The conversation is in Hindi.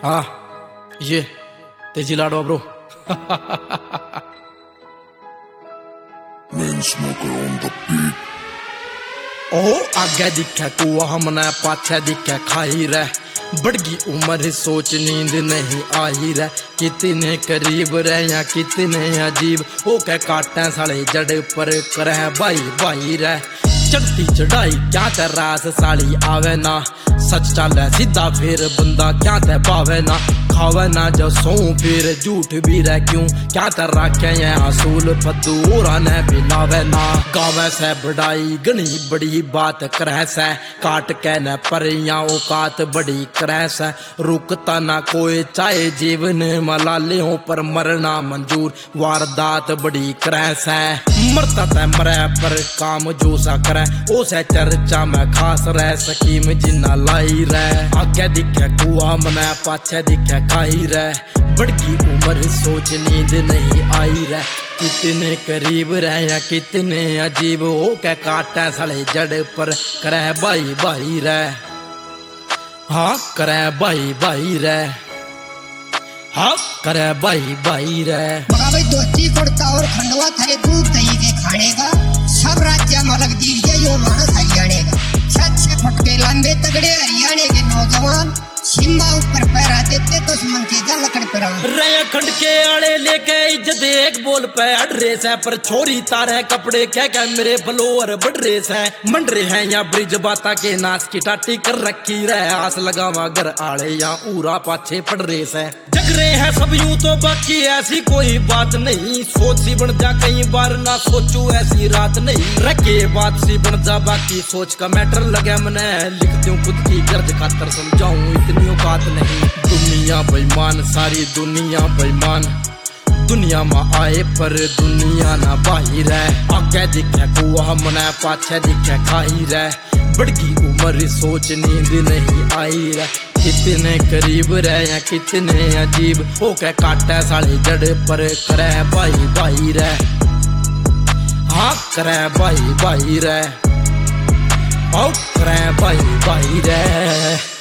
हाँ ये तेजी लाडो bro. Main smoker on the beat. ओ आगे दिखे कुआ हमने पाछे दिखे खाई रे, बढ़गी उम्र सोच नींद नहीं आई रे। कितने करीब रहे या कितने अजीब हो के काटे साले जड़ पर करे भाई भाई रे। चढ़ती चढ़ाई क्या ते रास साली आवे ना, सच चले सीधा फिर बंदा क्या ते पावे ना। खावे ना जो सो फिर झूठ भी रह क्यों क्या ते रखे ये असूल फद्दू और ने भी लावे ना। गावे से बढ़ाई गणी बड़ी बात करे से, काट के न परियां औकात बड़ी करे से। रुकता ना कोई चाहे जीवन मलाले हो पर मरना मंजूर वारदात बड़ी करे से। मरता ते मरे पर काम जो सा करे ओ से चर्चा में खास रह स्कीम जिन्ना लाई रे। आगे दिखे कुआ मने पाछे दिखे खाई रे, बढ़गी उम्र सोच नींद नहीं आई रे। कितने करीब रहे या कितने अजीब हो के काटे साले जड़ पर करे भाई भाई रे। हाँ करे भाई भाई रे, हाँ करे भाई भाई रे। भाई दोस्ती कुर्ता और खंडवा थारे दूध दही के खाने का सब राज्य मलक दीजिए यो मानस हरियाणेगा। छह फटके लंबे तगड़े हरियाणे के नौजवान सीमा ऊपर पैरा देते दुश्मन के जा लकड़ पर रया खंड के आड़े लेके इज्जत एक बोल पे अड़ रेस है, पर छोरी तारे कपड़े क्या क्या मेरे बलोर बढ़ रेस है। मंडरे हैं या ब्रिज बाता के नाच की टाटी कर रखी रहे, आस लगावा घर आड़े या ऊरा पाछे पड़ रेस है। जग रहे हैं सब यूं तो बाकी ऐसी कोई बात नहीं, सोच सी बन जा कई बार ना सोचू ऐसी रात नहीं। रखे बात सी बन जा बाकी सोच का मैटर लगे मने, लिखती हूँ खुद की गर्ज खातर समझाऊं इतनी औकात नहीं। दुनिया बेईमान सारी दुनिया बेईमान, दुनिया में आए पर दुनिया ना बाहिर है। आगे दिखे कुआ मने पाछे दिखे खाई रे, बढ़गी उम्र सोच नींद नहीं आई रे। कितने करीब रहे या कितने अजीब हो के काटे साले जड़ पर करे भाई भाई रे। हाँ करे भाई भाई रे, ओ करे भाई भाई रे।